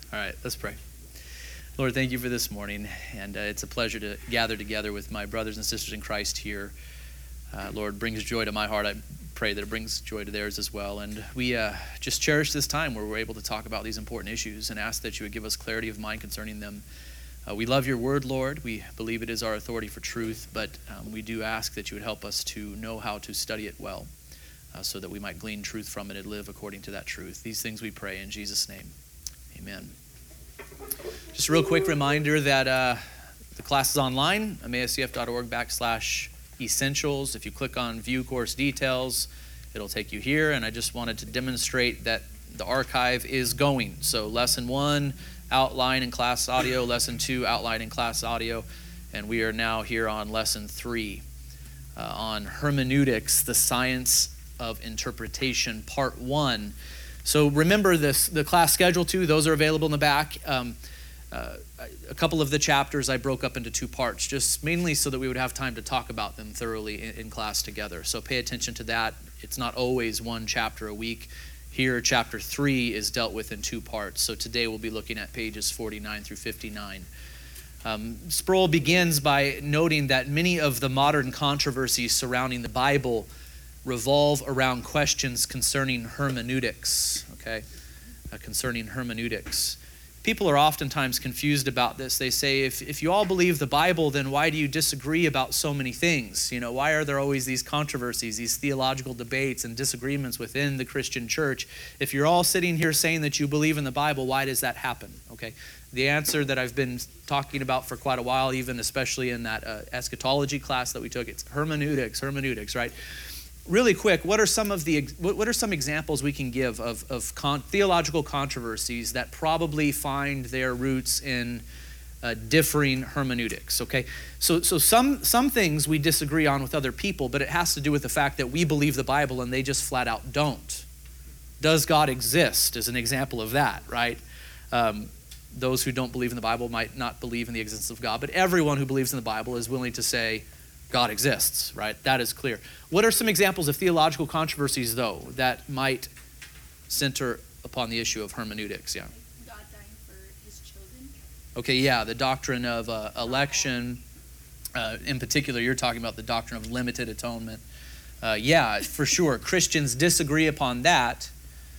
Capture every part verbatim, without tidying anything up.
All right, let's pray. Lord, thank you for this morning, and uh, it's a pleasure to gather together with my brothers and sisters in Christ here. Uh, Lord, brings joy to my heart. I pray that it brings joy to theirs as well. And we uh, just cherish this time where we're able to talk about these important issues and ask that you would give us clarity of mind concerning them. Uh, we love your word, Lord. We believe it is our authority for truth, but um, we do ask that you would help us to know how to study it well uh, so that we might glean truth from it and live according to that truth. These things we pray in Jesus' name. Amen. Just a real quick reminder that uh, the class is online, emmauscf.org backslash essentials. If you click on view course details, it'll take you here. And I just wanted to demonstrate that the archive is going. So lesson one, outline and class audio. Lesson two, outline and class audio. And we are now here on lesson three uh, on hermeneutics, the science of interpretation, part one. So remember this, the class schedule too, those are available in the back. Um, uh, a couple of the chapters I broke up into two parts, just mainly so that we would have time to talk about them thoroughly in, in class together. So pay attention to that. It's not always one chapter a week. Here, chapter three is dealt with in two parts. So today we'll be looking at pages forty-nine through fifty-nine. Um, Sproul begins by noting that many of the modern controversies surrounding the Bible revolve around questions concerning hermeneutics, okay? Uh, concerning hermeneutics. People are oftentimes confused about this. They say, if, if you all believe the Bible, then why do you disagree about so many things? You know, why are there always these controversies, these theological debates and disagreements within the Christian church? If you're all sitting here saying that you believe in the Bible, why does that happen? Okay. The answer that I've been talking about for quite a while, even especially in that uh, eschatology class that we took, it's hermeneutics, hermeneutics, right? Really quick, what are some of the what are some examples we can give of, of con- theological controversies that probably find their roots in uh, differing hermeneutics? Okay, so so some some things we disagree on with other people, but it has to do with the fact that we believe the Bible and they just flat out don't. Does God exist? Is an example of that, right? Um, those who don't believe in the Bible might not believe in the existence of God, but everyone who believes in the Bible is willing to say God exists, right? That is clear. What are some examples of theological controversies, though, that might center upon the issue of hermeneutics? Yeah. God dying for his children. Okay, yeah, the doctrine of uh, election. Uh, in particular, you're talking about the doctrine of limited atonement. Uh, yeah, for sure. Christians disagree upon that,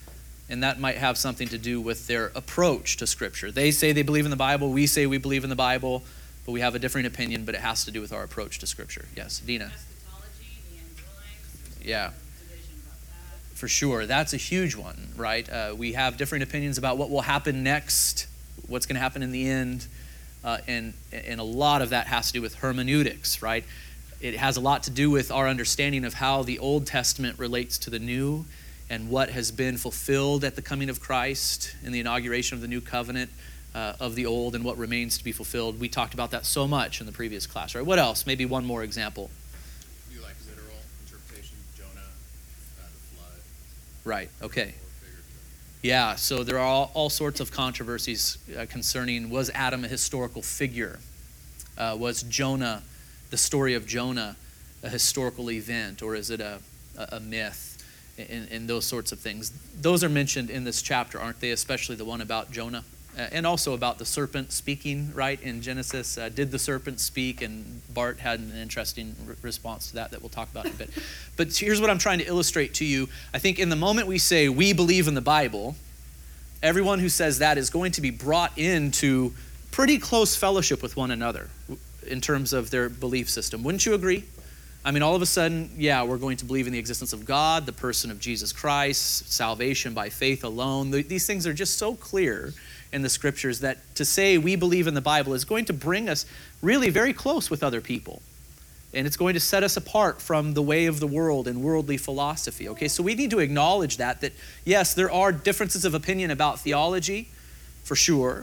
and that might have something to do with their approach to Scripture. They say they believe in the Bible. We say we believe in the Bible. But we have a different opinion, but it has to do with our approach to Scripture. Yes, Dina. Eschatology, the end times. Yeah. Division about that. For sure. That's a huge one, right? Uh, we have different opinions about what will happen next, what's going to happen in the end, uh, and, and a lot of that has to do with hermeneutics, right? It has a lot to do with our understanding of how the Old Testament relates to the New and what has been fulfilled at the coming of Christ in the inauguration of the New Covenant. Uh, of the old and what remains to be fulfilled. We talked about that so much in the previous class, right? What else? Maybe one more example. Do you like literal interpretation, Jonah, uh, the flood? Right, okay. Or figurative? Yeah, so there are all, all sorts of controversies uh, concerning, was Adam a historical figure? Uh, was Jonah, the story of Jonah, a historical event, or is it a, a, a myth? And, and those sorts of things. Those are mentioned in this chapter, aren't they? Especially the one about Jonah. Uh, and also about the serpent speaking, right, in Genesis. Uh, did the serpent speak? And Bart had an interesting re- response to that that we'll talk about in a bit. But here's what I'm trying to illustrate to you. I think in the moment we say we believe in the Bible, everyone who says that is going to be brought into pretty close fellowship with one another in terms of their belief system. Wouldn't you agree? I mean, all of a sudden, yeah, we're going to believe in the existence of God, the person of Jesus Christ, salvation by faith alone. These things are just so clear in the Scriptures that to say we believe in the Bible is going to bring us really very close with other people. And it's going to set us apart from the way of the world and worldly philosophy, okay? So we need to acknowledge that, that yes, there are differences of opinion about theology, for sure.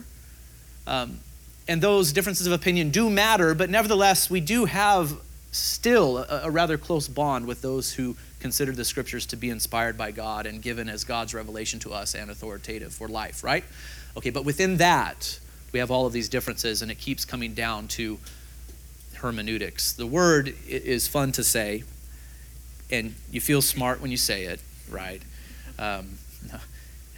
Um, and those differences of opinion do matter, but nevertheless, we do have still a, a rather close bond with those who consider the Scriptures to be inspired by God and given as God's revelation to us and authoritative for life, right? Okay, but within that, we have all of these differences, and it keeps coming down to hermeneutics. The word is fun to say, and you feel smart when you say it, right? Um,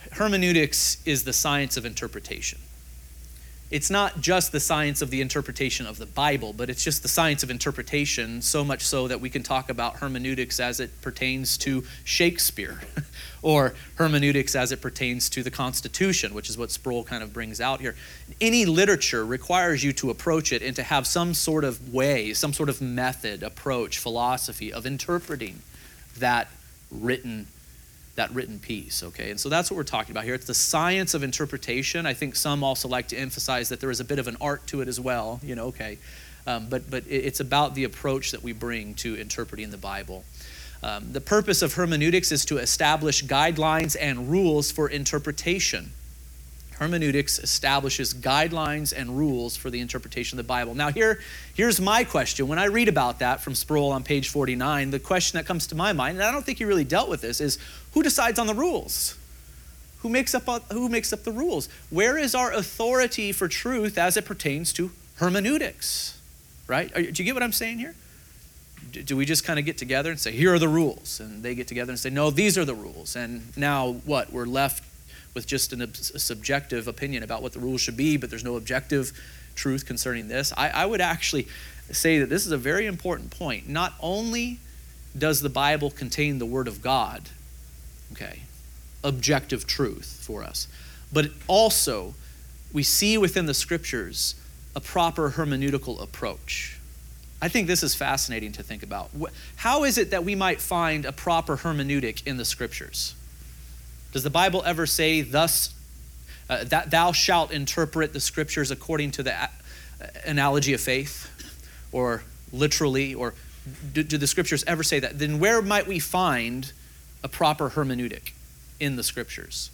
hermeneutics is the science of interpretation. It's not just the science of the interpretation of the Bible, but it's just the science of interpretation, so much so that we can talk about hermeneutics as it pertains to Shakespeare, or hermeneutics as it pertains to the Constitution, which is what Sproul kind of brings out here. Any literature requires you to approach it and to have some sort of way, some sort of method, approach, philosophy of interpreting that written that written piece, okay? And so that's what we're talking about here. It's the science of interpretation. I think some also like to emphasize that there is a bit of an art to it as well, you know, okay. Um, but but it's about the approach that we bring to interpreting the Bible. Um, the purpose of hermeneutics is to establish guidelines and rules for interpretation. Hermeneutics establishes guidelines and rules for the interpretation of the Bible. Now here, here's my question. When I read about that from Sproul on page forty-nine, the question that comes to my mind, and I don't think he really dealt with this, is who decides on the rules? Who makes up, who makes up the rules? Where is our authority for truth as it pertains to hermeneutics? Right? Are, do you get what I'm saying here? Do, do we just kind of get together and say, here are the rules? And they get together and say, no, these are the rules. And now what? We're left with just an, a subjective opinion about what the rules should be, but there's no objective truth concerning this. I, I would actually say that this is a very important point. Not only does the Bible contain the Word of God, okay, objective truth for us, but it also we see within the Scriptures a proper hermeneutical approach. I think this is fascinating to think about. How is it that we might find a proper hermeneutic in the Scriptures? Does the Bible ever say, thus, uh, that thou shalt interpret the Scriptures according to the a- analogy of faith? Or literally, or do, do the Scriptures ever say that? Then where might we find a proper hermeneutic in the Scriptures?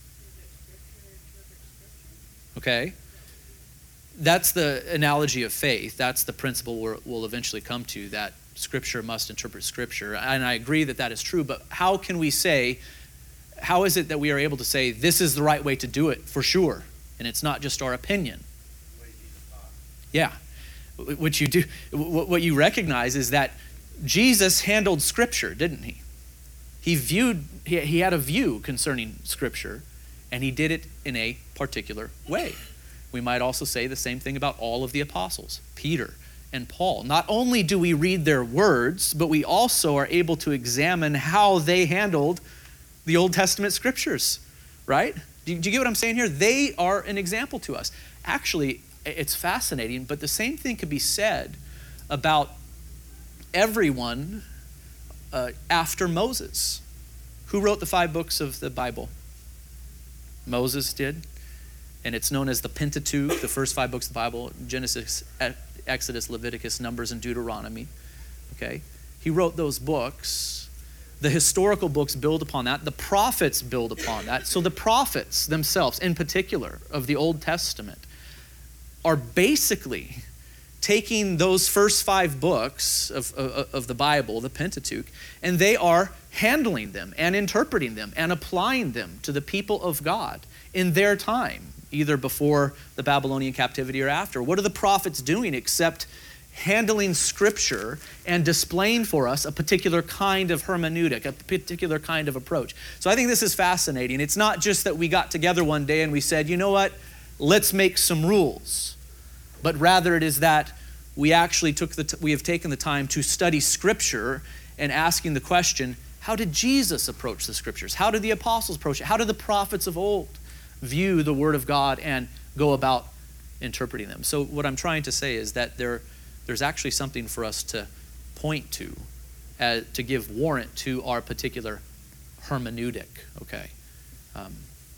Okay. That's the analogy of faith. That's the principle we're, we'll eventually come to, that Scripture must interpret Scripture. And I agree that that is true, but how can we say, how is it that we are able to say this is the right way to do it for sure, and it's not just our opinion? Yeah, what you do, what you recognize is that Jesus handled Scripture, didn't he? He viewed, he, he had a view concerning Scripture, and he did it in a particular way. We might also say the same thing about all of the apostles, Peter and Paul. Not only do we read their words, but we also are able to examine how they handled the Old Testament Scriptures, right? Do you, do you get what I'm saying here? They are an example to us. Actually, it's fascinating, but the same thing could be said about everyone uh, after Moses. Who wrote the five books of the Bible? Moses did. And it's known as the Pentateuch, the first five books of the Bible: Genesis, Exodus, Leviticus, Numbers, and Deuteronomy. Okay? He wrote those books. The historical books build upon that. The prophets build upon that. So the prophets themselves, in particular, of the Old Testament, are basically taking those first five books of, of, of the Bible, the Pentateuch, and they are handling them and interpreting them and applying them to the people of God in their time, either before the Babylonian captivity or after. What are the prophets doing except handling Scripture and displaying for us a particular kind of hermeneutic, a particular kind of approach? So I think this is fascinating. It's not just that we got together one day and we said, you know what, let's make some rules. But rather it is that we actually took the t- we have taken the time to study Scripture and asking the question, how did Jesus approach the Scriptures? How did the apostles approach it? How did the prophets of old view the Word of God and go about interpreting them? So what I'm trying to say is that there There's actually something for us to point to, uh, to give warrant to our particular hermeneutic, okay? Um,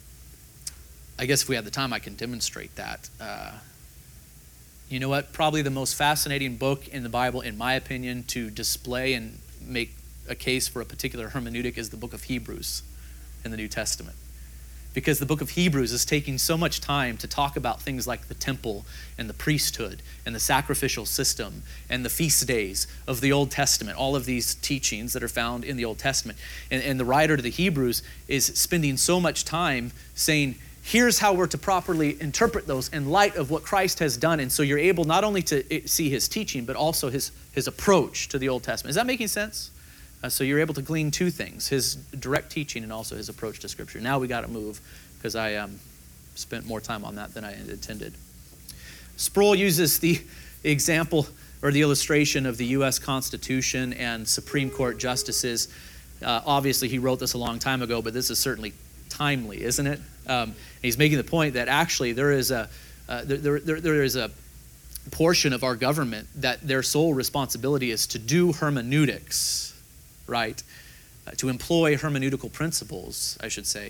I guess if we had the time, I can demonstrate that. Uh, you know what? Probably the most fascinating book in the Bible, in my opinion, to display and make a case for a particular hermeneutic is the book of Hebrews in the New Testament. Because the book of Hebrews is taking so much time to talk about things like the temple and the priesthood and the sacrificial system and the feast days of the Old Testament, all of these teachings that are found in the Old Testament. And, and the writer to the Hebrews is spending so much time saying, here's how we're to properly interpret those in light of what Christ has done. And so you're able not only to see his teaching, but also his, his approach to the Old Testament. Is that making sense? Uh, so you're able to glean two things, his direct teaching and also his approach to Scripture. Now we got to move because I um, spent more time on that than I intended. Sproul uses the example or the illustration of the U S Constitution and Supreme Court justices. Uh, obviously, he wrote this a long time ago, but this is certainly timely, isn't it? Um, he's making the point that actually there is a uh, there, there, there is a portion of our government that their sole responsibility is to do hermeneutics, right? Uh, to employ hermeneutical principles, I should say,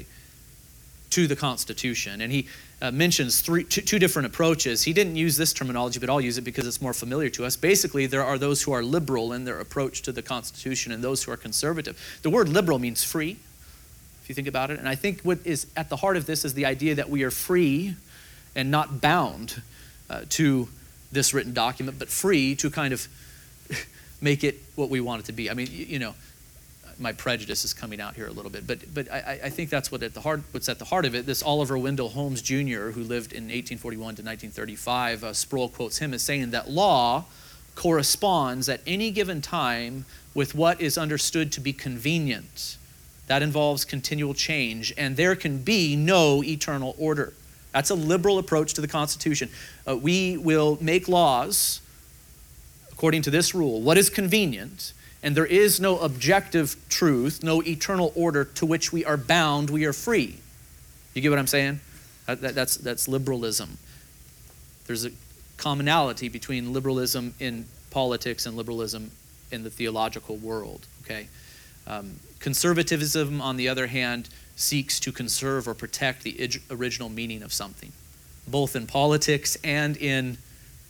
to the Constitution. And he uh, mentions three, two, two different approaches. He didn't use this terminology, but I'll use it because it's more familiar to us. Basically, there are those who are liberal in their approach to the Constitution and those who are conservative. The word liberal means free, if you think about it. And I think what is at the heart of this is the idea that we are free and not bound uh, to this written document, but free to kind of make it what we want it to be. I mean, you, you know, my prejudice is coming out here a little bit, but but I, I think that's what at the heart, what's at the heart of it. This Oliver Wendell Holmes Junior, who lived in eighteen forty-one to nineteen thirty-five, uh, Sproul quotes him as saying that law corresponds at any given time with what is understood to be convenient. That involves continual change, and there can be no eternal order. That's a liberal approach to the Constitution. Uh, we will make laws according to this rule, what is convenient, and there is no objective truth, no eternal order to which we are bound, we are free. You get what I'm saying? That, that, that's, that's liberalism. There's a commonality between liberalism in politics and liberalism in the theological world, okay? Um, conservatism, on the other hand, seeks to conserve or protect the original meaning of something, both in politics and in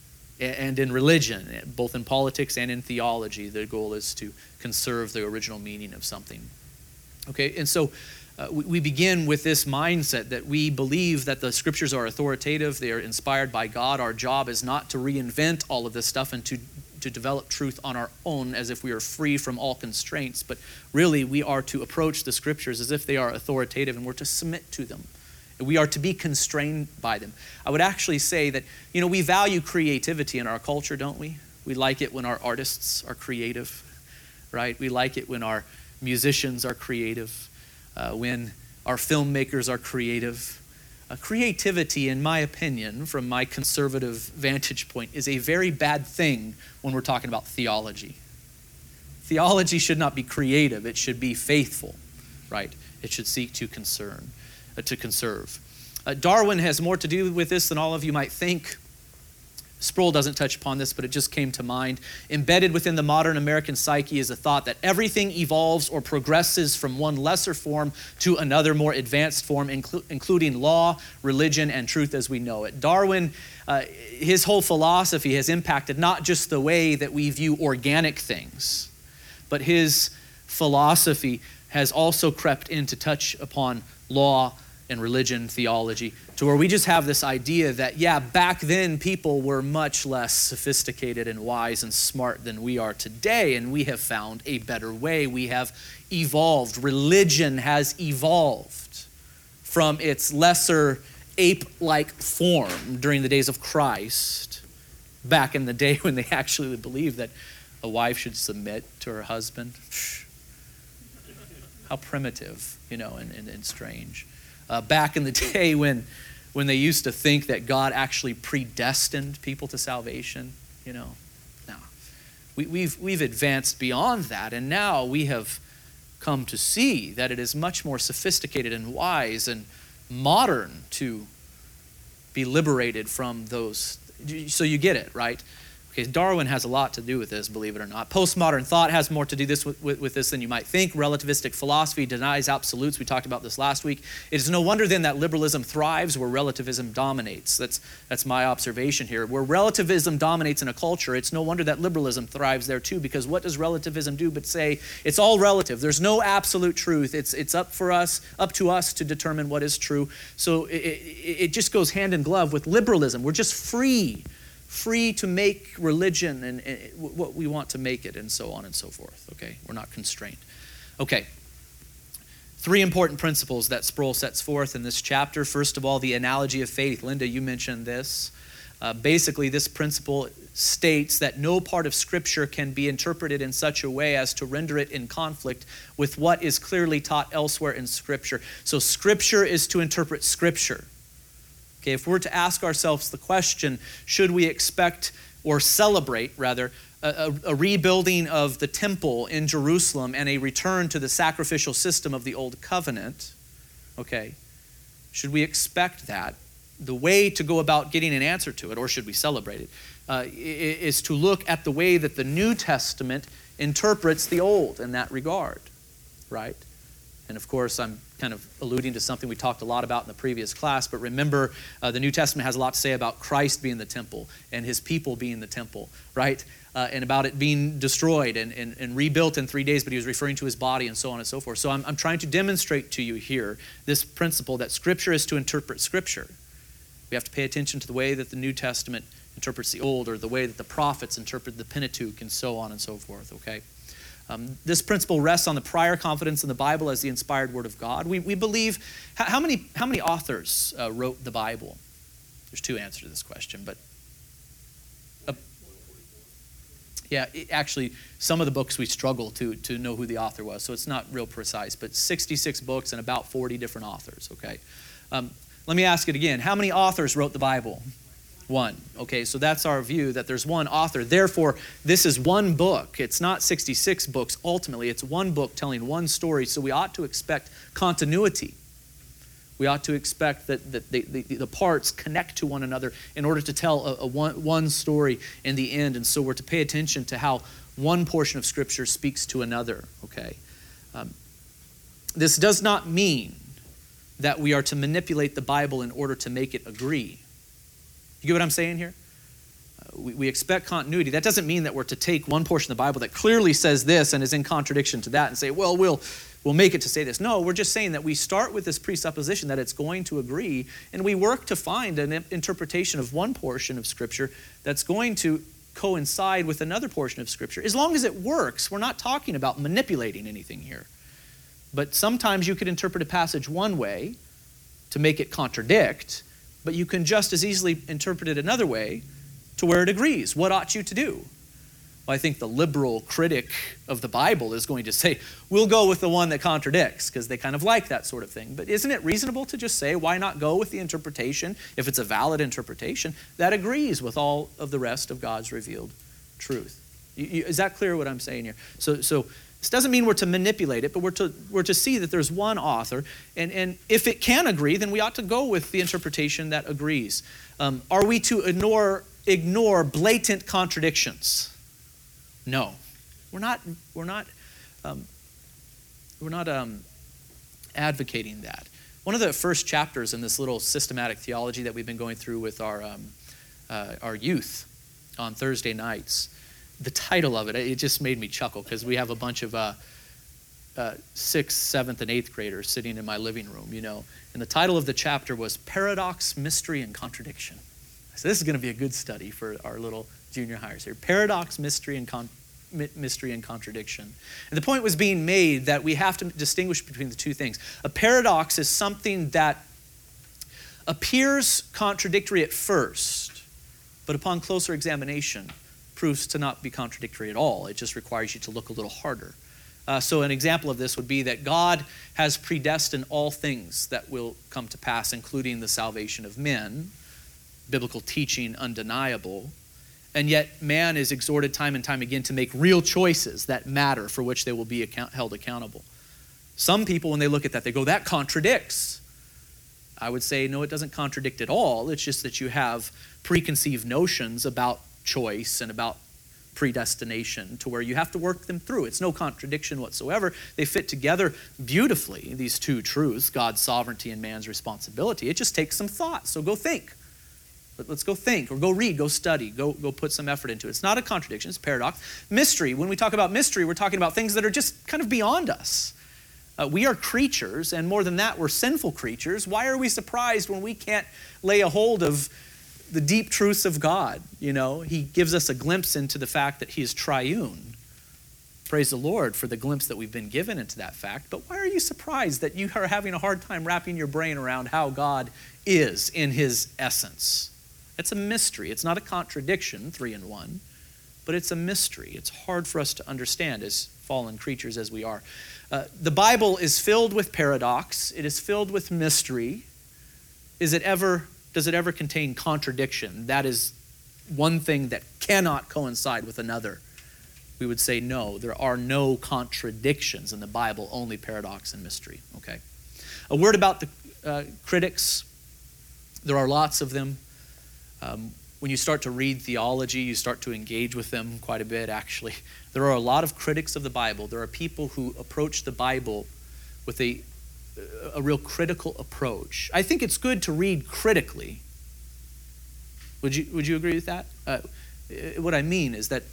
and in religion, both in politics and in theology. The goal is to conserve the original meaning of something. Okay, and so uh, we, we begin with this mindset that we believe that the scriptures are authoritative, they are inspired by God. Our job is not to reinvent all of this stuff and to to develop truth on our own as if we are free from all constraints, but really we are to approach the scriptures as if they are authoritative and we're to submit to them. And we are to be constrained by them. I would actually say that, you know, we value creativity in our culture, don't we? We like it when our artists are creative, right? We like it when our musicians are creative, uh, when our filmmakers are creative. Uh, creativity, in my opinion, from my conservative vantage point, is a very bad thing when we're talking about theology. Theology should not be creative. It should be faithful, right? It should seek to concern, uh, to conserve. Uh, Darwin has more to do with this than all of you might think. Sproul doesn't touch upon this, but it just came to mind. Embedded within the modern American psyche is a thought that everything evolves or progresses from one lesser form to another more advanced form, inclu- including law, religion, and truth as we know it. Darwin, uh, his whole philosophy has impacted not just the way that we view organic things, but his philosophy has also crept in to touch upon law and religion, theology, to where we just have this idea that, yeah, back then people were much less sophisticated and wise and smart than we are today, and we have found a better way. We have evolved. Religion has evolved from its lesser ape-like form during the days of Christ, back in the day when they actually believed that a wife should submit to her husband. How primitive, you know, and, and, and strange. Uh, back in the day when when they used to think that God actually predestined people to salvation, you know. Now, we, we've we've advanced beyond that, and now we have come to see that it is much more sophisticated and wise and modern to be liberated from those. So you get it, right? Okay, Darwin has a lot to do with this, believe it or not. Postmodern thought has more to do this with, with, with this than you might think. Relativistic philosophy denies absolutes. We talked about this last week. It is no wonder then that liberalism thrives where relativism dominates. That's, that's my observation here. Where relativism dominates in a culture, it's no wonder that liberalism thrives there too, because what does relativism do but say it's all relative. There's no absolute truth. It's, it's up for us, up to us to determine what is true. So it, it, it just goes hand in glove with liberalism. We're just free. Free to make religion and, and what we want to make it, and so on and so forth, okay? We're not constrained. Okay, three important principles that Sproul sets forth in this chapter. First of all, the analogy of faith. Linda, you mentioned this. Uh, basically, this principle states that no part of Scripture can be interpreted in such a way as to render it in conflict with what is clearly taught elsewhere in Scripture. So Scripture is to interpret Scripture. Okay, if we're to ask ourselves the question, should we expect or celebrate, rather, a, a, a rebuilding of the temple in Jerusalem and a return to the sacrificial system of the Old Covenant, okay, should we expect that? The way to go about getting an answer to it, or should we celebrate it, uh, is to look at the way that the New Testament interprets the Old in that regard, right? And of course, I'm kind of alluding to something we talked a lot about in the previous class, but remember, uh, the New Testament has a lot to say about Christ being the temple and his people being the temple, right? Uh, and about it being destroyed and, and, and rebuilt in three days, but he was referring to his body and so on and so forth. So I'm, I'm trying to demonstrate to you here this principle that Scripture is to interpret Scripture. We have to pay attention to the way that the New Testament interprets the Old, or the way that the prophets interpret the Pentateuch, and so on and so forth, okay? Um, this principle rests on the prior confidence in the Bible as the inspired Word of God. We, we believe, how, how many how many authors uh, wrote the Bible? There's two answers to this question, but uh, yeah, it, actually, some of the books we struggle to, to know who the author was, so it's not real precise, but sixty-six books and about forty different authors, okay? Um, Let me ask it again. How many authors wrote the Bible? One. Okay, so that's our view, that there's one author. Therefore, this is one book. It's not sixty-six books ultimately. It's one book telling one story, so we ought to expect continuity. We ought to expect that, that the, the, the parts connect to one another in order to tell a, a one, one story in the end. And so we're to pay attention to how one portion of Scripture speaks to another, okay? Um, this does not mean that we are to manipulate the Bible in order to make it agree. You get what I'm saying here? Uh, we, we expect continuity. That doesn't mean that we're to take one portion of the Bible that clearly says this and is in contradiction to that and say, well, we'll we'll make it to say this. No, we're just saying that we start with this presupposition that it's going to agree, and we work to find an interpretation of one portion of Scripture that's going to coincide with another portion of Scripture. As long as it works, we're not talking about manipulating anything here. But sometimes you could interpret a passage one way to make it contradict, but you can just as easily interpret it another way to where it agrees. What ought you to do? Well, I think the liberal critic of the Bible is going to say, we'll go with the one that contradicts, because they kind of like that sort of thing. But isn't it reasonable to just say, why not go with the interpretation, if it's a valid interpretation, that agrees with all of the rest of God's revealed truth? You, you, is that clear what I'm saying here? So, so this doesn't mean we're to manipulate it, but we're to we're to see that there's one author, and, and if it can agree, then we ought to go with the interpretation that agrees. Um, are we to ignore ignore blatant contradictions? No, we're not. We're not. Um, we're not um, advocating that. One of the first chapters in this little systematic theology that we've been going through with our um, uh, our youth on Thursday nights. The title of it, it just made me chuckle, because we have a bunch of uh, uh, sixth, seventh, and eighth graders sitting in my living room, you know. And the title of the chapter was Paradox, Mystery, and Contradiction. So this is going to be a good study for our little junior hires here. Paradox, mystery, and con- mystery and contradiction. And the point was being made that we have to distinguish between the two things. A paradox is something that appears contradictory at first, but upon closer examination proves to not be contradictory at all. It just requires you to look a little harder. Uh, so an example of this would be that God has predestined all things that will come to pass, including the salvation of men, biblical teaching undeniable, and yet man is exhorted time and time again to make real choices that matter, for which they will be account- held accountable. Some people, when they look at that, they go, that contradicts. I would say, no, it doesn't contradict at all. It's just that you have preconceived notions about choice and about predestination to where you have to work them through. It's no contradiction whatsoever. They fit together beautifully, these two truths, God's sovereignty and man's responsibility. It just takes some thought. So go think. Let's go think, or go read, go study, go, go put some effort into it. It's not a contradiction, it's a paradox. Mystery, when we talk about mystery, we're talking about things that are just kind of beyond us. Uh, we are creatures, and more than that, we're sinful creatures. Why are we surprised when we can't lay a hold of the deep truths of God? You know, he gives us a glimpse into the fact that he is triune. Praise the Lord for the glimpse that we've been given into that fact. But why are you surprised that you are having a hard time wrapping your brain around how God is in his essence? It's a mystery. It's not a contradiction, three in one, but it's a mystery. It's hard for us to understand as fallen creatures as we are. Uh, the Bible is filled with paradox. It is filled with mystery. Is it ever, does it ever contain contradiction? That is one thing that cannot coincide with another. We would say no, there are no contradictions in the Bible, only paradox and mystery. Okay. A word about the uh, critics. There are lots of them. Um, when you start to read theology, you start to engage with them quite a bit, actually. There are a lot of critics of the Bible. There are people who approach the Bible with a, a real critical approach. I think it's good to read critically. Would you, would you agree with that? Uh, what I mean is that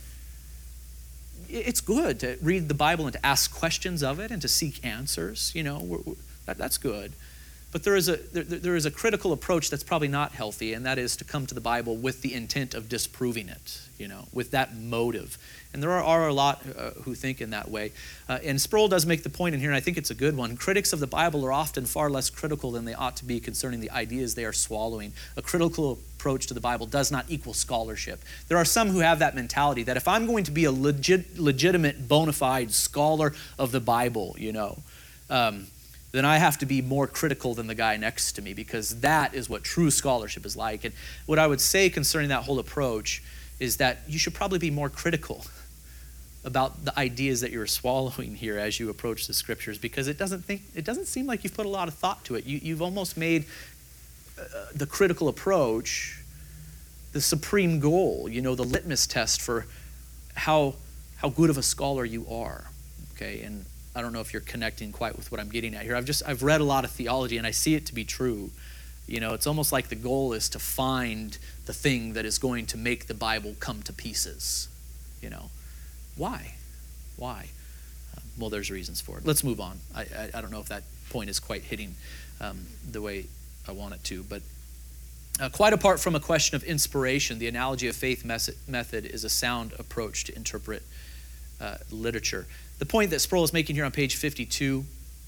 it's good to read the Bible and to ask questions of it and to seek answers. You know, we're, we're, that, that's good. But there is a there, there is a critical approach that's probably not healthy, and that is to come to the Bible with the intent of disproving it, you know, with that motive. And there are, are a lot uh, who think in that way. Uh, and Sproul does make the point in here, and I think it's a good one. Critics of the Bible are often far less critical than they ought to be concerning the ideas they are swallowing. A critical approach to the Bible does not equal scholarship. There are some who have that mentality that if I'm going to be a legit, legitimate, bona fide scholar of the Bible, you know, um, then I have to be more critical than the guy next to me, because that is what true scholarship is like. And what I would say concerning that whole approach is that you should probably be more critical about the ideas that you're swallowing here as you approach the scriptures, because it doesn't think it doesn't seem like you've put a lot of thought to it. You, you've almost made uh, the critical approach the supreme goal, you know, the litmus test for how how good of a scholar you are. Okay, and I don't know if you're connecting quite with what I'm getting at here. I've just I've read a lot of theology and I see it to be true. You know, it's almost like the goal is to find the thing that is going to make the Bible come to pieces. You know, why? Why? Uh, well, there's reasons for it. Let's move on. I I, I don't know if that point is quite hitting um, the way I want it to, but uh, quite apart from a question of inspiration, the analogy of faith mes- method is a sound approach to interpret uh, literature. The point that Sproul is making here on page fifty-two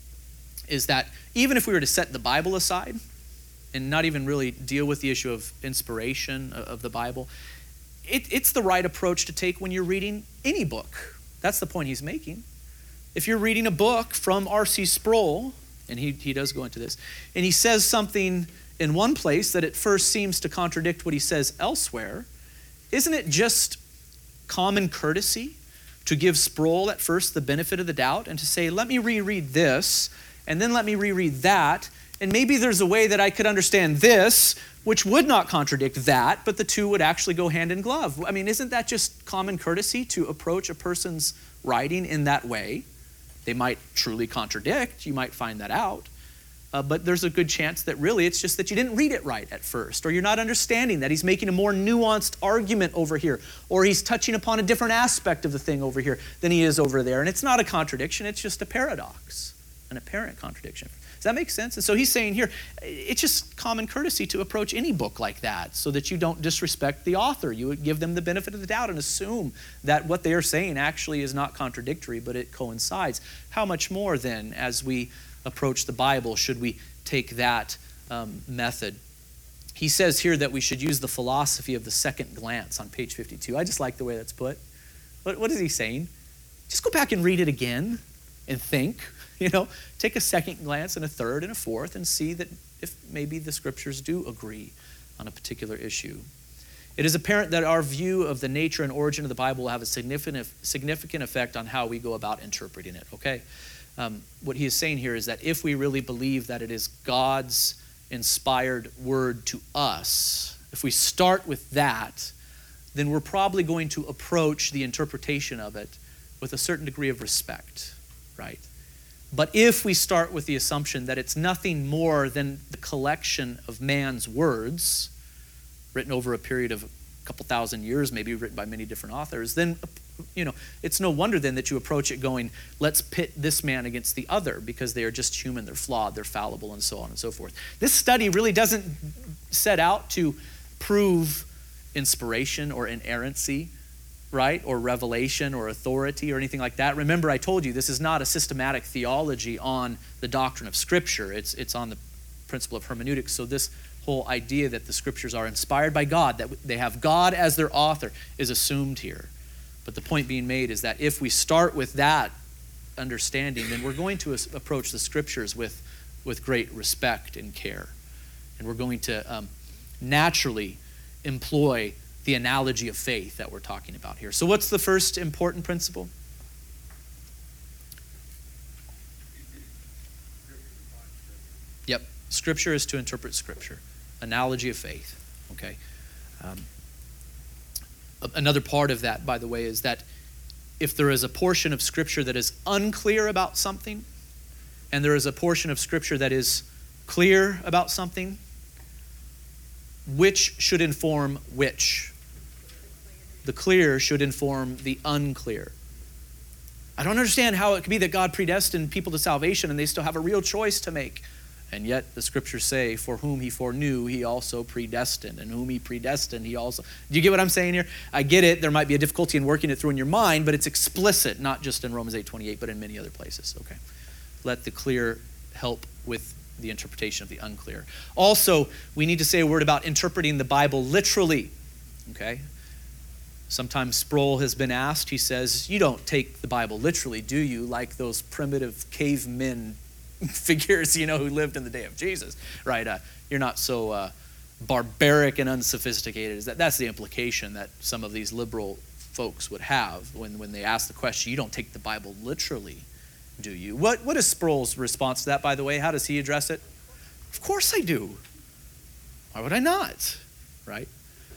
is that even if we were to set the Bible aside and not even really deal with the issue of inspiration of the Bible, it, it's the right approach to take when you're reading any book. That's the point he's making. If you're reading a book from R C Sproul, and he, he does go into this, and he says something in one place that at first seems to contradict what he says elsewhere, isn't it just common courtesy to give Sproul at first the benefit of the doubt and to say, let me reread this, and then let me reread that, and maybe there's a way that I could understand this, which would not contradict that, but the two would actually go hand in glove. I mean, isn't that just common courtesy to approach a person's writing in that way? They might truly contradict, you might find that out, uh, but there's a good chance that really it's just that you didn't read it right at first, or you're not understanding that he's making a more nuanced argument over here, or he's touching upon a different aspect of the thing over here than he is over there. And it's not a contradiction, it's just a paradox, an apparent contradiction. Does that make sense? And so he's saying here, it's just common courtesy to approach any book like that so that you don't disrespect the author. You would give them the benefit of the doubt and assume that what they are saying actually is not contradictory, but it coincides. How much more then, as we approach the Bible, should we take that um, method? He says here that we should use the philosophy of the second glance on page fifty-two. I just like the way that's put. What, what is he saying? Just go back and read it again and think. You know, take a second glance and a third and a fourth and see that if maybe the scriptures do agree on a particular issue. It is apparent that our view of the nature and origin of the Bible will have a significant significant effect on how we go about interpreting it, okay? Um, what he is saying here is that if we really believe that it is God's inspired word to us, if we start with that, then we're probably going to approach the interpretation of it with a certain degree of respect, right? But if we start with the assumption that it's nothing more than the collection of man's words, written over a period of a couple thousand years, maybe written by many different authors, then, you know, it's no wonder then that you approach it going, let's pit this man against the other because they are just human, they're flawed, they're fallible, and so on and so forth. This study really doesn't set out to prove inspiration or inerrancy, right? Or revelation or authority or anything like that. Remember, I told you this is not a systematic theology on the doctrine of Scripture. It's, it's on the principle of hermeneutics. So this whole idea that the scriptures are inspired by God, that they have God as their author, is assumed here. But the point being made is that if we start with that understanding, then we're going to as- approach the scriptures with, with great respect and care. And we're going to um, naturally employ the analogy of faith that we're talking about here. So what's the first important principle? Yep. Scripture is to interpret Scripture. Analogy of faith. Okay. Um, another part of that, by the way, is that if there is a portion of Scripture that is unclear about something, and there is a portion of Scripture that is clear about something, which should inform which? The clear should inform the unclear. I don't understand how it could be that God predestined people to salvation and they still have a real choice to make. And yet the scriptures say, for whom he foreknew, he also predestined. And whom he predestined, he also... Do you get what I'm saying here? I get it. There might be a difficulty in working it through in your mind, but it's explicit, not just in Romans eight twenty-eight, but in many other places. Okay. Let the clear help with the interpretation of the unclear. Also, we need to say a word about interpreting the Bible literally. Okay. Sometimes Sproul has been asked, he says, you don't take the Bible literally, do you? Like those primitive cavemen figures, you know, who lived in the day of Jesus, right? Uh, you're not so uh, barbaric and unsophisticated. As that, that's the implication that some of these liberal folks would have when, when they ask the question, you don't take the Bible literally, do you? What, what is Sproul's response to that, by the way? How does he address it? Of course I do. Why would I not, right?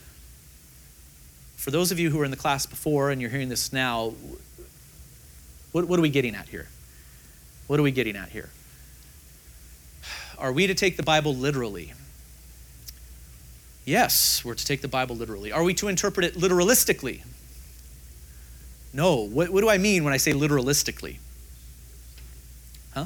For those of you who were in the class before and you're hearing this now, what, what are we getting at here? What are we getting at here? Are we to take the Bible literally? Yes, we're to take the Bible literally. Are we to interpret it literalistically? No. What, what do I mean when I say literalistically? Huh?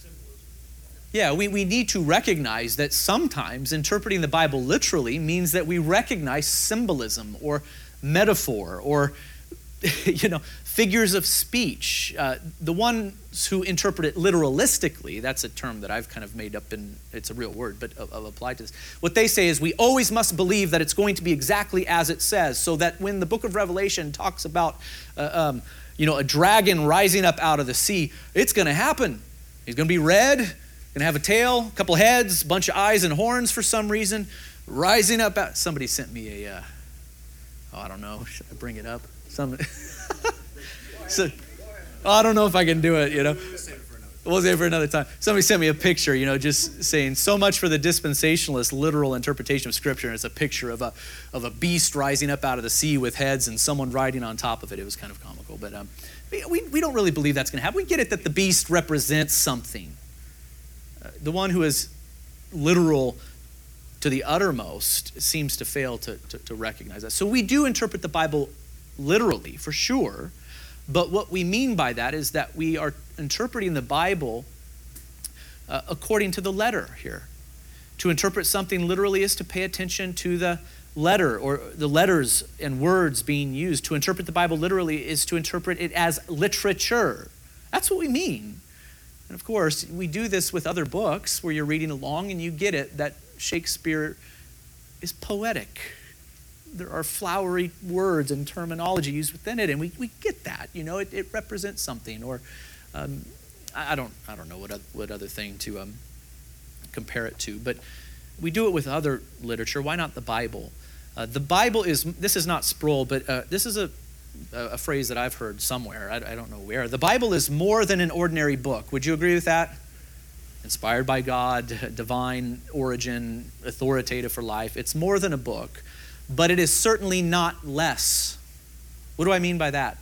Yeah, we, we need to recognize that sometimes interpreting the Bible literally means that we recognize symbolism or metaphor or, you know, figures of speech. Uh, the ones who interpret it literalistically, that's a term that I've kind of made up, and it's a real word, but I'll apply to this. What they say is we always must believe that it's going to be exactly as it says, so that when the book of Revelation talks about, uh, um, you know, a dragon rising up out of the sea, it's going to happen. He's going to be red, going to have a tail, a couple heads, a bunch of eyes and horns for some reason, rising up out. Somebody sent me a, uh, oh, I don't know, should I bring it up? Some. So, oh, I don't know if I can do it, you know. We'll save it for another time. Somebody sent me a picture, you know, just saying so much for the dispensationalist literal interpretation of Scripture. And it's a picture of a of a beast rising up out of the sea with heads and someone riding on top of it. It was kind of comical, but um, we we don't really believe that's going to happen. We get it that the beast represents something. Uh, the one who is literal to the uttermost seems to fail to, to to recognize that. So we do interpret the Bible literally, for sure. But what we mean by that is that we are interpreting the Bible uh, according to the letter here. To interpret something literally is to pay attention to the letter or the letters and words being used. To interpret the Bible literally is to interpret it as literature. That's what we mean. And of course, we do this with other books where you're reading along and you get it that Shakespeare is poetic. There are flowery words and terminology used within it, and we, we get that. You know, it, it represents something. Or um, I, I don't I don't know what other, what other thing to um, compare it to, but we do it with other literature. Why not the Bible? Uh, the Bible is, this is not Sproul, but uh, this is a, a phrase that I've heard somewhere. I, I don't know where. The Bible is more than an ordinary book. Would you agree with that? Inspired by God, divine origin, authoritative for life. It's more than a book. But it is certainly not less. What do I mean by that?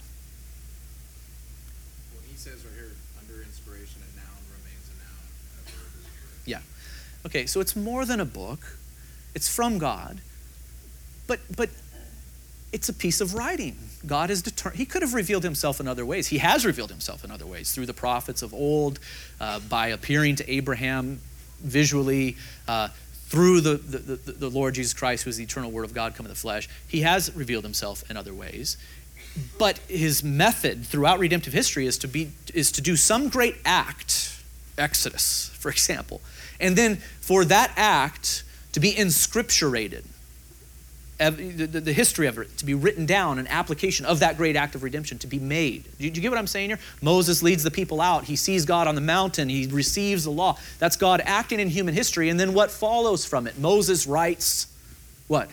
Well, he says right here, under inspiration, a noun remains a noun. A verb is a verb. Yeah. Okay, so it's more than a book. It's from God. But but it's a piece of writing. God is determined. He could have revealed himself in other ways. He has revealed himself in other ways, through the prophets of old, uh, by appearing to Abraham visually, uh, through the, the, the, the Lord Jesus Christ, who is the eternal Word of God come in the flesh. He has revealed himself in other ways. But his method throughout redemptive history is to be is to do some great act, Exodus, for example, and then for that act to be inscripturated, ev- the, the, the history of it, to be written down, an application of that great act of redemption to be made. Do you, do you get what I'm saying here? Moses leads the people out. He sees God on the mountain. He receives the law. That's God acting in human history. And then what follows from it? Moses writes what?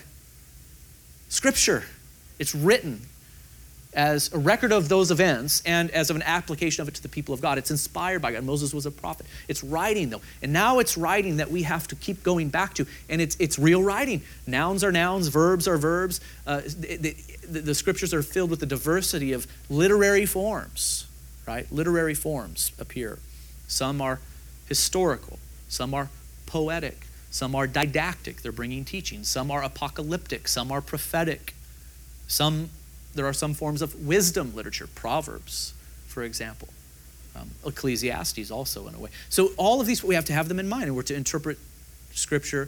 Scripture. It's written as a record of those events and as of an application of it to the people of God. It's inspired by God. Moses was a prophet. It's writing, though. And now it's writing that we have to keep going back to. And it's it's real writing. Nouns are nouns. Verbs are verbs. Uh, the, the, the scriptures are filled with the diversity of literary forms, right? Literary forms appear. Some are historical. Some are poetic. Some are didactic. They're bringing teaching. Some are apocalyptic. Some are prophetic. Some There are some forms of wisdom literature, Proverbs, for example. Um, Ecclesiastes also, in a way. So all of these, we have to have them in mind, and we're to interpret Scripture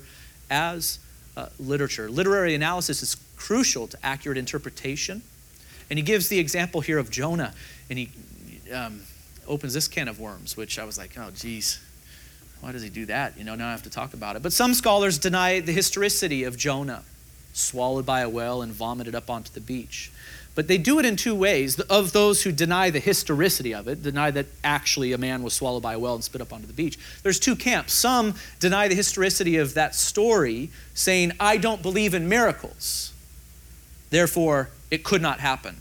as uh, literature. Literary analysis is crucial to accurate interpretation. And he gives the example here of Jonah, and he um, opens this can of worms, which I was like, oh, geez, why does he do that? You know, now I have to talk about it. But some scholars deny the historicity of Jonah, swallowed by a whale and vomited up onto the beach. But they do it in two ways. Of those who deny the historicity of it, deny that actually a man was swallowed by a whale and spit up onto the beach, there's two camps. Some deny the historicity of that story, saying, I don't believe in miracles, therefore it could not happen.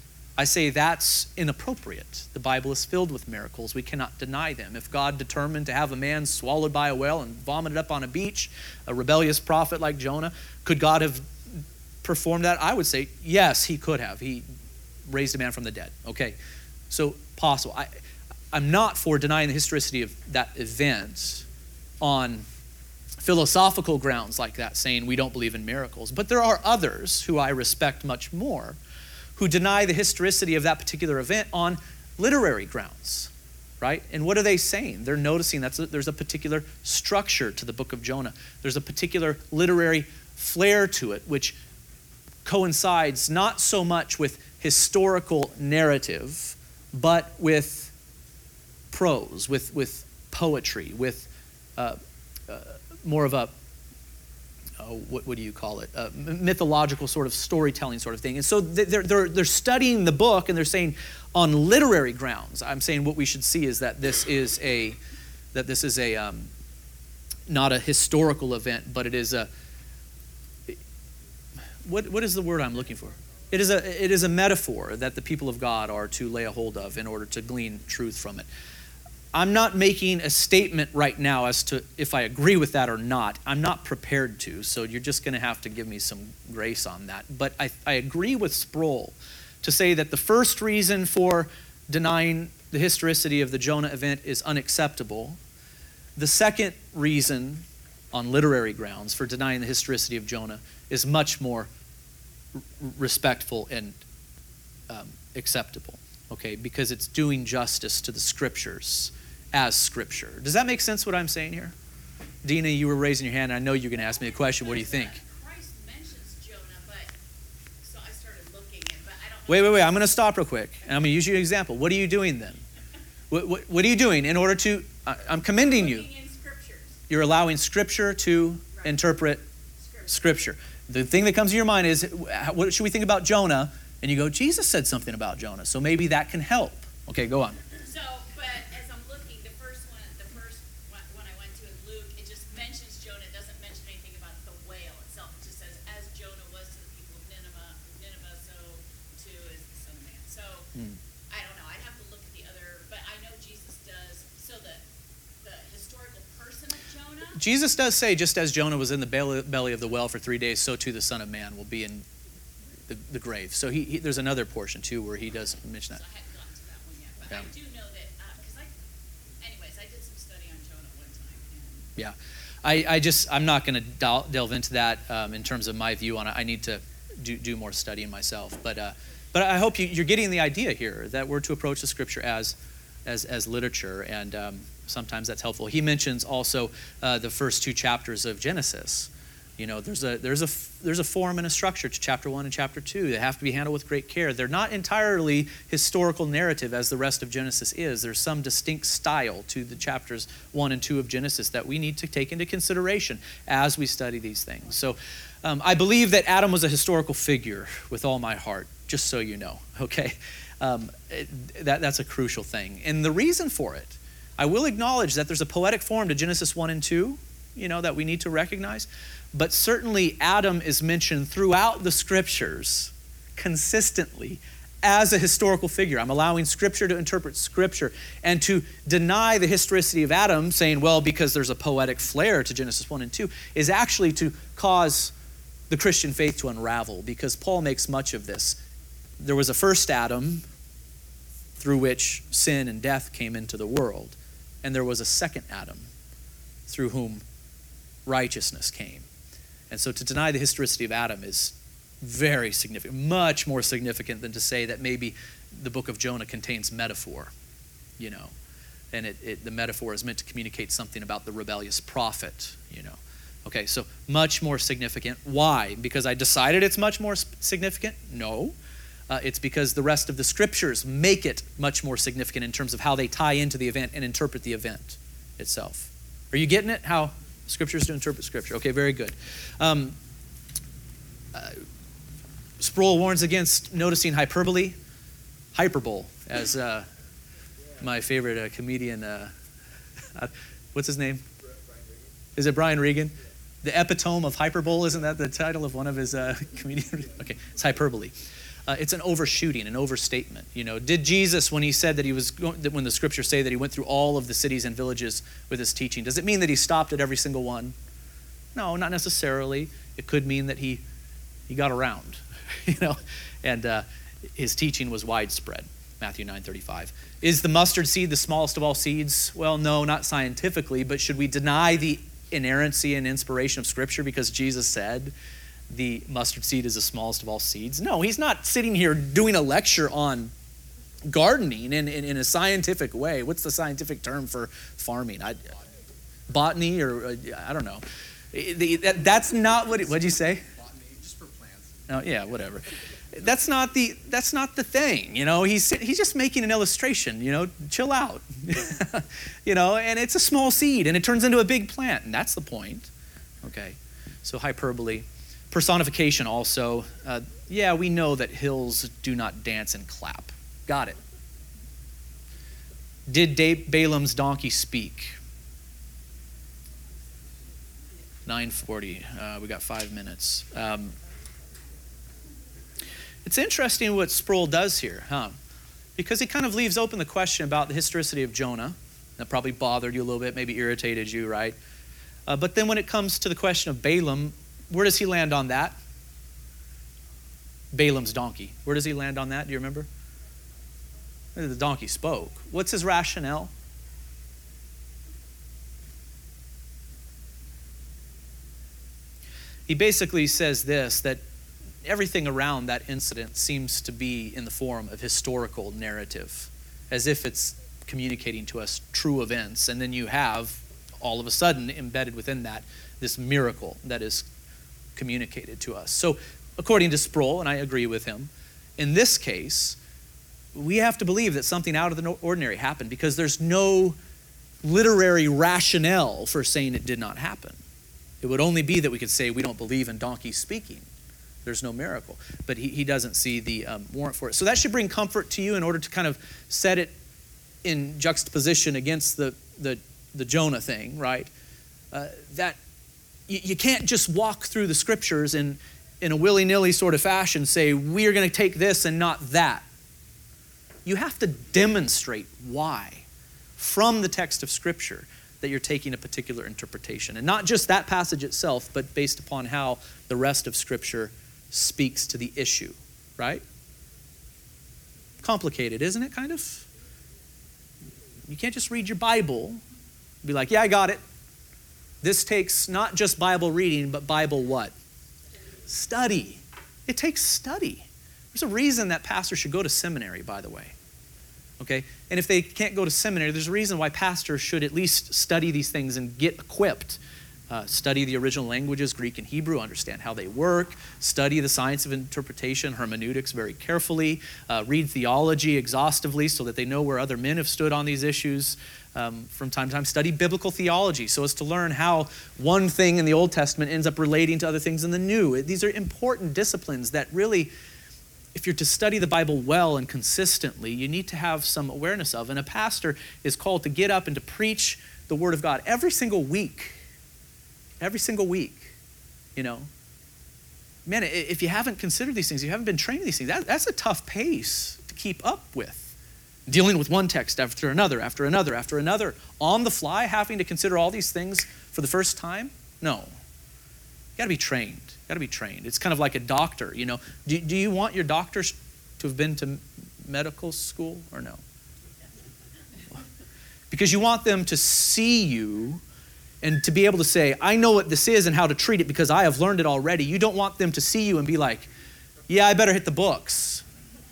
I say that's inappropriate. The Bible is filled with miracles. We cannot deny them. If God determined to have a man swallowed by a whale and vomited up on a beach, a rebellious prophet like Jonah, could God have performed that? I would say, yes, he could have. He raised a man from the dead. Okay, so possible. I, I'm not for denying the historicity of that event on philosophical grounds like that, saying we don't believe in miracles. But there are others who I respect much more who deny the historicity of that particular event on literary grounds, right? And what are they saying? They're noticing that there's a particular structure to the book of Jonah. There's a particular literary flair to it, which coincides not so much with historical narrative, but with prose, with, with poetry, with uh, uh, more of a, oh, what, what do you call it, a mythological sort of storytelling sort of thing. And so they're, they're, they're studying the book, and they're saying on literary grounds, I'm saying what we should see is that this is a, that this is a, um, not a historical event, but it is a, What what is the word I'm looking for? It is a it is a metaphor that the people of God are to lay a hold of in order to glean truth from it. I'm not making a statement right now as to if I agree with that or not. I'm not prepared to, so you're just going to have to give me some grace on that. But I, I agree with Sproul to say that the first reason for denying the historicity of the Jonah event is unacceptable. The second reason on literary grounds for denying the historicity of Jonah is much more r- respectful and um, acceptable, okay, because it's doing justice to the scriptures as scripture. Does that make sense what I'm saying here? Dina, you were raising your hand, and I know you're going to ask me a question. What do you think? Christ mentions Jonah, but so I started looking at, but I don't know. Wait, wait, wait. I'm going to stop real quick, and I'm going to use you as an example. What are you doing then? What, what, what are you doing in order to, uh, I'm commending you. Looking in scriptures. You're allowing scripture to Right. interpret Scripture. scripture. The thing that comes to your mind is, what should we think about Jonah? And you go, Jesus said something about Jonah, so maybe that can help. Okay, go on. So, but as I'm looking, the first one, the first one, one I went to in Luke, it just mentions Jonah. It doesn't mention anything about the whale itself. It just says, as Jonah was to the people of Nineveh, Nineveh, so too is the Son of Man. So, Hmm. I don't know. I'd have to look at the other, but I know Jesus does. So the the historical person of Jonah. Jesus does say, just as Jonah was in the belly belly of the well for three days, so too the Son of Man will be in the, the grave. So he, he, there's another portion too where he does mention that. So I hadn't gotten to that one yet, but Yeah. I do know that because I, anyways, I did some study on Jonah one time. And Yeah, I, I just I'm not going to del- delve into that um, in terms of my view on it. I need to do do more studying myself. But uh, but I hope you, you're getting the idea here that we're to approach the scripture as as as literature, and um, sometimes that's helpful. He mentions also uh, the first two chapters of Genesis. You know, there's a there's a there's a form and a structure to chapter one and chapter two. They have to be handled with great care. They're not entirely historical narrative as the rest of Genesis is. There's some distinct style to the chapters one and two of Genesis that we need to take into consideration as we study these things. So um, I believe that Adam was a historical figure with all my heart, just so you know, okay? Um, it, that that's a crucial thing. And the reason for it, I will acknowledge that there's a poetic form to Genesis one and two, you know, that we need to recognize. But certainly Adam is mentioned throughout the scriptures consistently as a historical figure. I'm allowing scripture to interpret scripture, and to deny the historicity of Adam, saying, well, because there's a poetic flair to Genesis one and two, is actually to cause the Christian faith to unravel, because Paul makes much of this. There was a first Adam through which sin and death came into the world, and there was a second Adam through whom righteousness came. And so to deny the historicity of Adam is very significant, much more significant than to say that maybe the book of Jonah contains metaphor, you know, and it, it the metaphor is meant to communicate something about the rebellious prophet, you know. Okay, so much more significant. Why? Because I decided it's much more significant? No. Uh, it's because the rest of the scriptures make it much more significant in terms of how they tie into the event and interpret the event itself. Are you getting it? How scriptures to interpret scripture. Okay, very good. Um, uh, Sproul warns against noticing hyperbole, hyperbole, as uh, my favorite uh, comedian, uh, what's his name? Is it Brian Regan? The epitome of hyperbole, isn't that the title of one of his uh, comedians? Okay, it's hyperbole. Uh, it's an overshooting, an overstatement. You know, did Jesus, when he said that he was, going, that when the scriptures say that he went through all of the cities and villages with his teaching, does it mean that he stopped at every single one? No, not necessarily. It could mean that he he got around, you know, and uh, his teaching was widespread. Matthew nine thirty-five. Is the mustard seed the smallest of all seeds? Well, no, not scientifically, but should we deny the inerrancy and inspiration of Scripture because Jesus said the mustard seed is the smallest of all seeds? No, he's not sitting here doing a lecture on gardening in, in, in a scientific way. What's the scientific term for farming? I, botany or uh, I don't know. The, that, that's not what, it, what'd you say? Botany, just for plants. Oh, yeah, whatever. That's not the that's not the thing, you know. He's he's just making an illustration, you know. Chill out, you know. And it's a small seed, and it turns into a big plant, and that's the point. Okay, so hyperbole, personification. Also, uh, yeah, we know that hills do not dance and clap. Got it. Did da- Balaam's donkey speak? nine forty. Uh, we got five minutes. Um, It's interesting what Sproul does here, huh? Because he kind of leaves open the question about the historicity of Jonah. That probably bothered you a little bit, maybe irritated you, right? Uh, but then when it comes to the question of Balaam, where does he land on that? Balaam's donkey. Where does he land on that? Do you remember? The donkey spoke. What's his rationale? He basically says this, that everything around that incident seems to be in the form of historical narrative, as if it's communicating to us true events. And then you have, all of a sudden, embedded within that, this miracle that is communicated to us. So, according to Sproul, and I agree with him, in this case, we have to believe that something out of the ordinary happened, because there's no literary rationale for saying it did not happen. It would only be that we could say we don't believe in donkeys speaking. There's no miracle. But he, he doesn't see the um, warrant for it. So that should bring comfort to you in order to kind of set it in juxtaposition against the the, the Jonah thing, right? Uh, that you, you can't just walk through the scriptures in, in a willy-nilly sort of fashion, say, we are going to take this and not that. You have to demonstrate why from the text of Scripture that you're taking a particular interpretation. And not just that passage itself, but based upon how the rest of Scripture speaks to the issue, right? Complicated, isn't it, kind of? You can't just read your Bible and be like, yeah, I got it. This takes not just Bible reading, but Bible what? Study. It takes study. There's a reason that pastors should go to seminary, by the way. Okay? And if they can't go to seminary, there's a reason why pastors should at least study these things and get equipped Uh, study the original languages, Greek and Hebrew, understand how they work. Study the science of interpretation, hermeneutics, very carefully. Uh, read theology exhaustively so that they know where other men have stood on these issues. Um, from time to time, study biblical theology so as to learn how one thing in the Old Testament ends up relating to other things in the New. These are important disciplines that really, if you're to study the Bible well and consistently, you need to have some awareness of. And a pastor is called to get up and to preach the Word of God every single week. Every single week, you know. Man, if you haven't considered these things, you haven't been trained in these things, that, that's a tough pace to keep up with. Dealing with one text after another, after another, after another, on the fly, having to consider all these things for the first time? No. You got to be trained. You got to be trained. It's kind of like a doctor, you know. Do, do you want your doctors to have been to medical school or no? Because you want them to see you and to be able to say, I know what this is and how to treat it because I have learned it already. You don't want them to see you and be like, yeah, I better hit the books.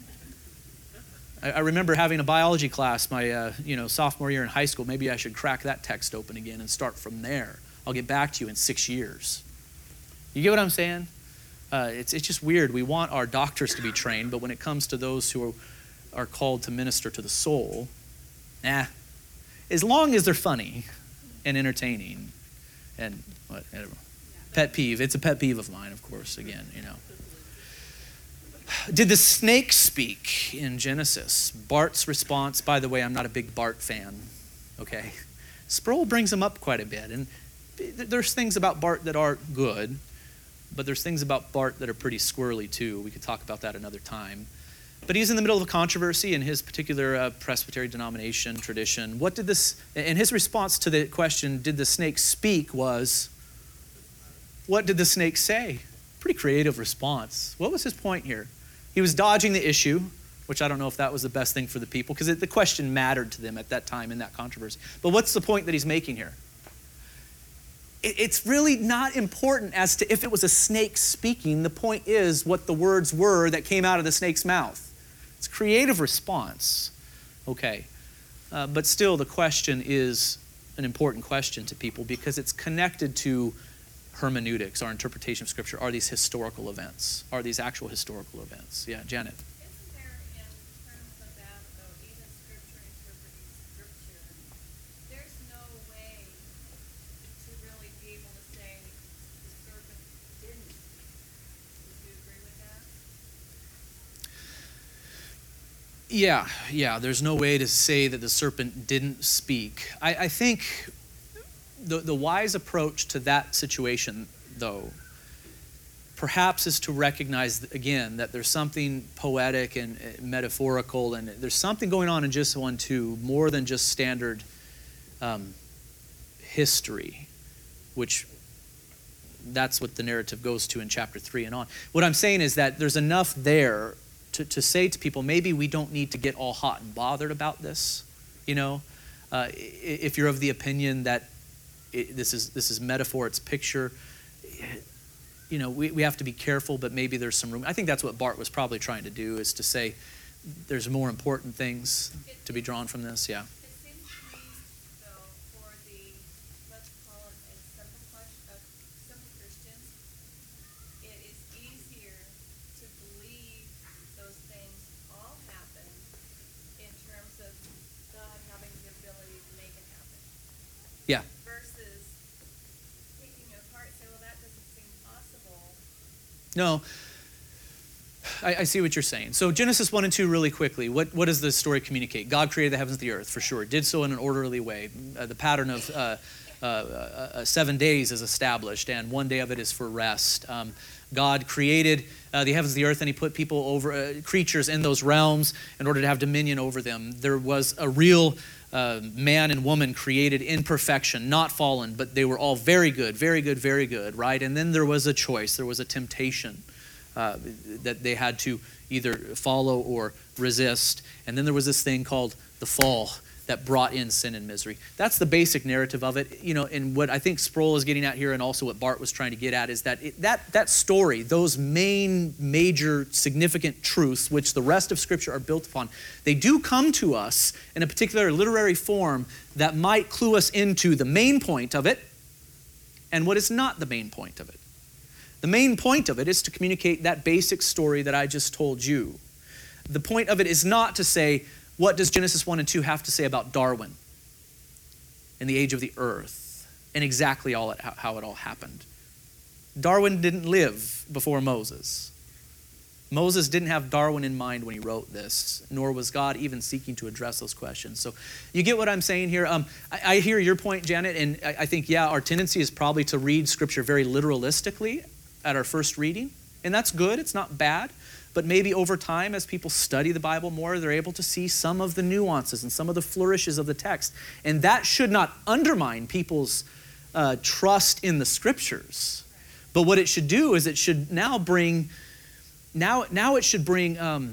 I, I remember having a biology class my uh, you know sophomore year in high school. Maybe I should crack that text open again and start from there. I'll get back to you in six years. You get what I'm saying? Uh, it's, it's just weird. We want our doctors to be trained, but when it comes to those who are, are called to minister to the soul, nah. As long as they're funny and entertaining, and what, pet peeve. It's a pet peeve of mine, of course, again, you know. Did the snake speak in Genesis? Bart's response, by the way, I'm not a big Bart fan, okay? Sproul brings him up quite a bit, and there's things about Bart that are good, but there's things about Bart that are pretty squirrely too. We could talk about that another time. But he's in the middle of a controversy in his particular uh, Presbyterian denomination, tradition. What did this, and his response to the question, did the snake speak, was, what did the snake say? Pretty creative response. What was his point here? He was dodging the issue, which I don't know if that was the best thing for the people, because the question mattered to them at that time in that controversy. But what's the point that he's making here? It's really not important as to if it was a snake speaking. The point is what the words were that came out of the snake's mouth. It's a creative response. Okay. Uh, but still, the question is an important question to people because it's connected to hermeneutics, our interpretation of Scripture. Are these historical events? Are these actual historical events? Yeah, Janet. Isn't there, in terms of that, though, even Scripture interpreting Scripture, there's no way to really be able to say the serpent didn't. Would you agree with that? Yeah, yeah, there's no way to say that the serpent didn't speak. I, I think the, the wise approach to that situation, though, perhaps is to recognize, again, that there's something poetic and metaphorical, and there's something going on in Genesis one two, more than just standard um, history, which that's what the narrative goes to in chapter three and on. What I'm saying is that there's enough there to, to say to people, maybe we don't need to get all hot and bothered about this, you know? Uh, if you're of the opinion that it, this is this is metaphor, it's picture, you know, we, we have to be careful, but maybe there's some room. I think that's what Bart was probably trying to do, is to say there's more important things to be drawn from this, yeah. It seems to me, though, for the, let's call it a simple question, uh, simple Christians, it is easier to believe those things all happen in terms of God having the ability to make it happen. Yeah. Versus taking it apart and say, well, that doesn't seem possible. No, I, I see what you're saying. So Genesis one and two, really quickly, what, what does the story communicate? God created the heavens and the earth, for sure. Did so in an orderly way. Uh, the pattern of uh, uh, uh, seven days is established, and one day of it is for rest. Um, God created uh, the heavens and the earth, and he put people over, uh, creatures in those realms in order to have dominion over them. There was a real uh, man and woman created in perfection, not fallen, but they were all very good, very good, very good, right? And then there was a choice. There was a temptation uh, that they had to either follow or resist. And then there was this thing called the fall that brought in sin and misery. That's the basic narrative of it. You know, and what I think Sproul is getting at here, and also what Bart was trying to get at, is that it, that that story, those main, major, significant truths, which the rest of Scripture are built upon, they do come to us in a particular literary form that might clue us into the main point of it, and what is not the main point of it. The main point of it is to communicate that basic story that I just told you. The point of it is not to say, what does Genesis one and two have to say about Darwin and the age of the earth and exactly all it, how it all happened. Darwin didn't live before Moses. Moses didn't have Darwin in mind when he wrote this, nor was God even seeking to address those questions. So you get what I'm saying here? Um, I, I hear your point, Janet, and I, I think, yeah, our tendency is probably to read Scripture very literalistically at our first reading, and that's good. It's not bad. But maybe over time, as people study the Bible more, they're able to see some of the nuances and some of the flourishes of the text. And that should not undermine people's uh, trust in the Scriptures. But what it should do is it should now bring, now, now it should bring, um,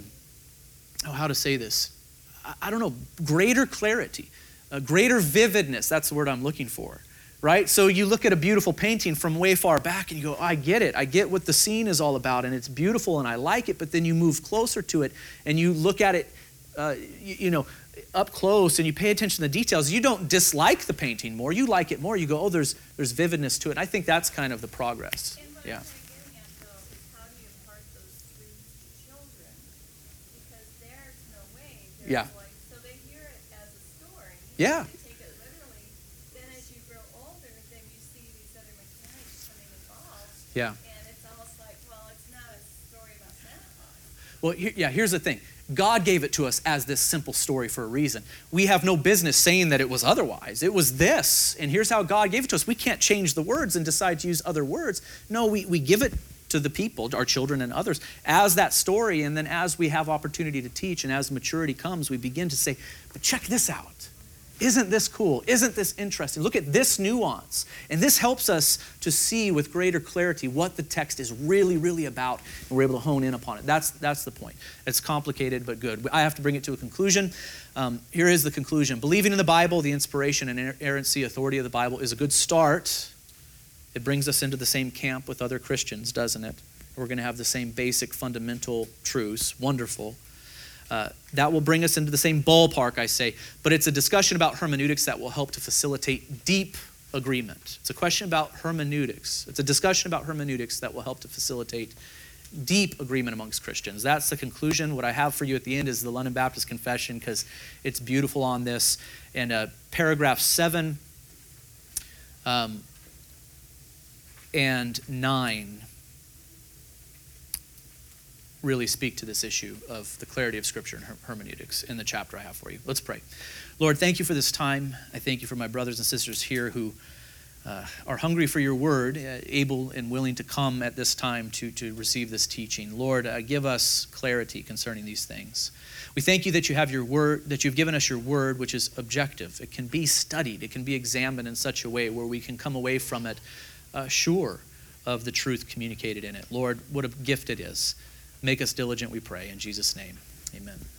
oh, how to say this? I, I don't know, greater clarity, uh, greater vividness. That's the word I'm looking for. Right? So you look at a beautiful painting from way far back and you go, oh, I get it. I get what the scene is all about and it's beautiful and I like it. But then you move closer to it and you look at it, uh, you, you know, up close and you pay attention to the details. You don't dislike the painting more. You like it more. You go, oh, there's there's vividness to it. And I think that's kind of the progress. And what Yeah. I'm getting at, though, is how do you impart those truths to children? Because there's no way. There's Yeah. like, so they hear it as a story. Yeah. They take it literally. Then as you grow older, then you see these other mechanics becoming involved. Yeah. And it's almost like, well, it's not a story about Santa Claus. Well, here, yeah, here's the thing. God gave it to us as this simple story for a reason. We have no business saying that it was otherwise. It was this, and here's how God gave it to us. We can't change the words and decide to use other words. No, we, we give it to the people, our children and others, as that story, and then as we have opportunity to teach and as maturity comes, we begin to say, but check this out. Isn't this cool? Isn't this interesting? Look at this nuance. And this helps us to see with greater clarity what the text is really, really about, and we're able to hone in upon it. That's, that's the point. It's complicated, but good. I have to bring it to a conclusion. Um, here is the conclusion. Believing in the Bible, the inspiration and inerrancy, authority of the Bible is a good start. It brings us into the same camp with other Christians, doesn't it? We're going to have the same basic fundamental truths. Wonderful. Uh, that will bring us into the same ballpark, I say. But it's a discussion about hermeneutics that will help to facilitate deep agreement. It's a question about hermeneutics. It's a discussion about hermeneutics that will help to facilitate deep agreement amongst Christians. That's the conclusion. What I have for you at the end is the London Baptist Confession, because it's beautiful on this. And uh, paragraph seven um, and nine really speak to this issue of the clarity of Scripture and her- hermeneutics in the chapter I have for you. Let's pray. Lord, thank you for this time. I thank you for my brothers and sisters here who uh, are hungry for your word, uh, able and willing to come at this time to, to receive this teaching. Lord, uh, give us clarity concerning these things. We thank you that you have your word, that you've given us your word, which is objective. It can be studied. It can be examined in such a way where we can come away from it uh, sure of the truth communicated in it. Lord, what a gift it is. Make us diligent, we pray. In Jesus' name, amen.